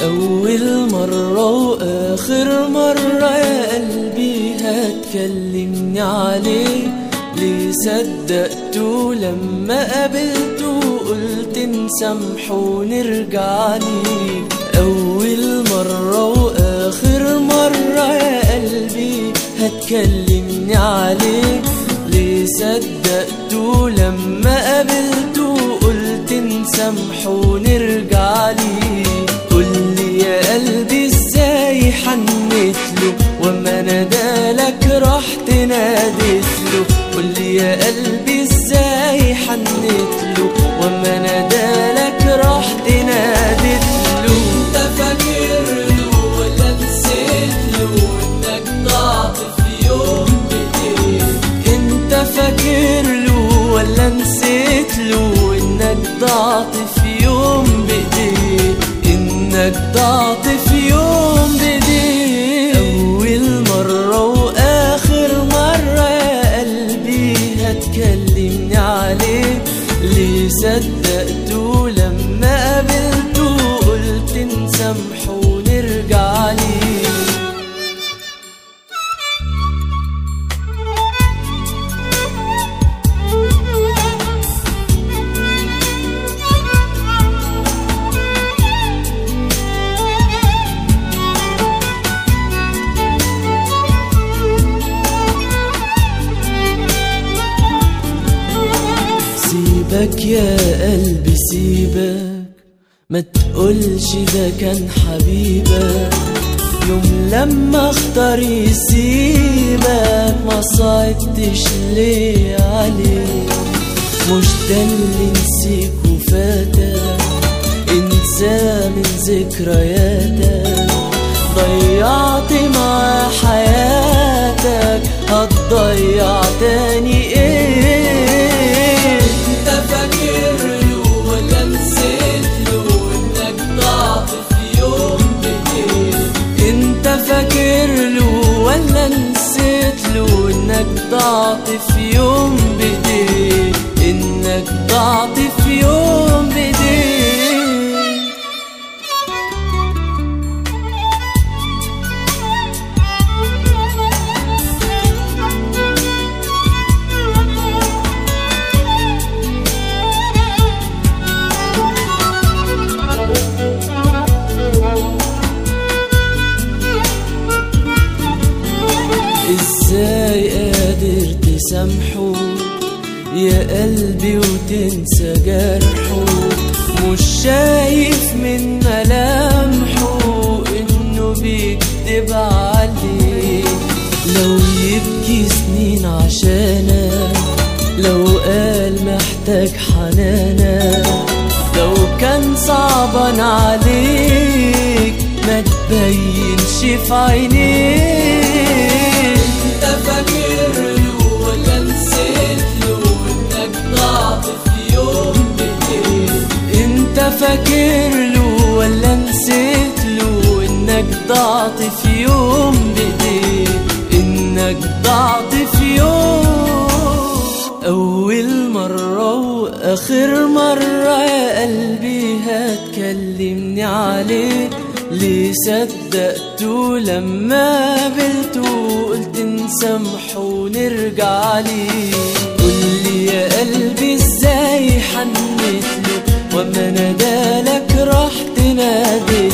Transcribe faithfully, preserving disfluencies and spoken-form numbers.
أول مرة وآخر مرة يا قلبي هتكلمني عليه، ليه صدقته لما قابلته وقلت نسامحه ونرجع ليه. أول مرة وآخر مرة يا قلبي هتكلمني عليه، ليه صدقته لما قابلته وقلت نسامحه ونرجع ليه. قولي يا قلبي ازاي حنيتله وما نادالك رحت ناديتله. قولي يا قلبي ازاي حنيتله وما نادالك رحت ناديتله. انت فاكرله ولا نسيتله انك ضعت في يوم بايديه؟ انت فاكرله ولا نسيتله انك ضعت في يوم بايديه؟ انك ضعت في يوم بايديه. اول مرة واخر مرة يا قلبي هتكلمني عليه، ليه صدقته لما قابلته قلت نسامحه ونرجع ليه. سيبك يا قلبي سيبك، ما تقولش ده كان حبيبك. يوم لما اختار يسيبك ما صعدتش ليه عليه. مش ده اللي نسيك وفاتك، انسى من ذكرياتك. ضيعت مع حياتك هتضيع تاني ايه؟ انت فاكرله ولا نسيتله انك ضعت في يوم بايديه؟ انت فاكرله ولا نسيتله انك ضعت في يوم بايديه؟ انك ضعت في يوم بايديه. ازاي قادر تسامحه يا قلبي وتنسى جرحه؟ مش شايف من ملامحه انه بيكدب عليك. لو يبكي سنين عشانك، لو قال محتاج حنانك، لو كان صعبان عليك ما تبينش في عينيك. انت فاكرله ولا نسيتله انك ضعت في يوم بايديه؟ انت فاكرله ولا نسيتله انك ضعت في يوم بايديه؟ انك ضعت في يوم. اول مرة واخر مرة يا قلبي هتكلمني عليه، ليه صدقته لما قابلته قلت نسامحه ونرجع ليه. قولي يا قلبي ازاي حنيتله وما نادالك رحت ناديتله.